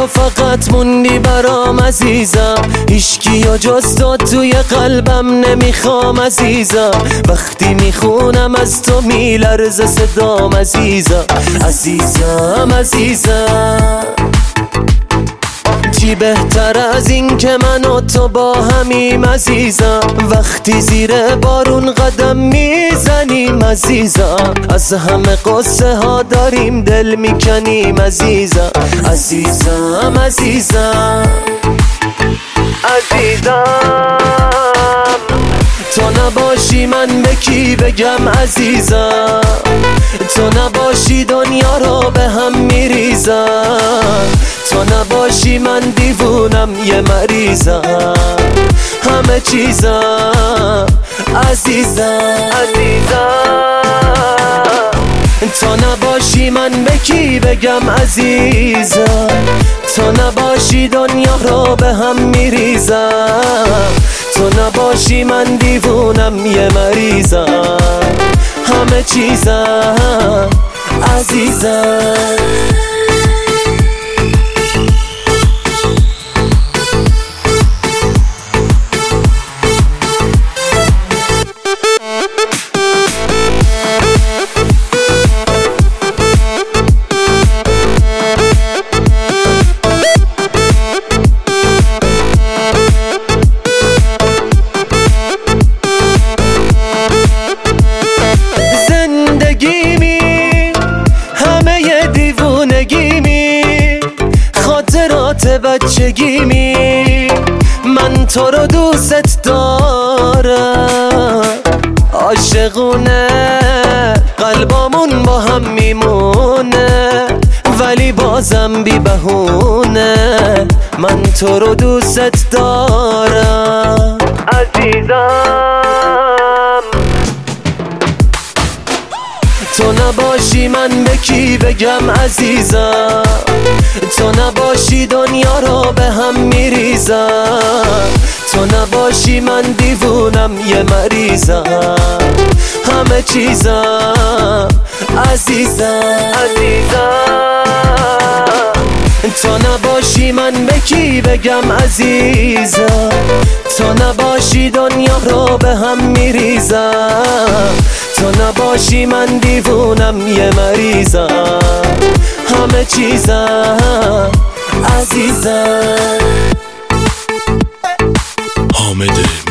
تو فقط موندی برام عزیزم، هیچکی جز تو توی قلبم نمیخوام عزیزم. وقتی میخونم از تو میلرزه صدام عزیزم، عزیزم عزیزم. چی بهتر از این که من و تو با همیم عزیزم، وقتی زیر بارون قدم میزنیم عزیزم. از همه قصه ها داریم دل میکنیم عزیزم، عزیزم عزیزم عزیزم. تو نباشی من به کی بگم عزیزم، تو نباشی دنیا رو به هم میریزم. تو نباشی من دیوونم یه مریضم، همه چیزم عزیزم عزیزم. تو نباشی من به کی بگم عزیزم، تو نباشی دنیا رو به هم میریزم. تو نباشی من دیوونم یه مریضم، همه چیزم عزیزم. بچگیمی من تو رو دوست دارم، عاشقونه قلبامون با هم میمونه، ولی بازم بی بهونه من تو رو دوست دارم عزیزم. تو نباشی من به کی بگم عزیزم، تو نباشی دنیا رو به هم میریزم. تو نباشی من دیوونم یه مریضم، همه چیزم عزیزم عزیزم. تو نباشی من به کی بگم عزیزم، تو نباشی دنیا رو به هم میریزم. تو نباشی من دیوونم یه مریضم، همه چیزم عزیزم. حامد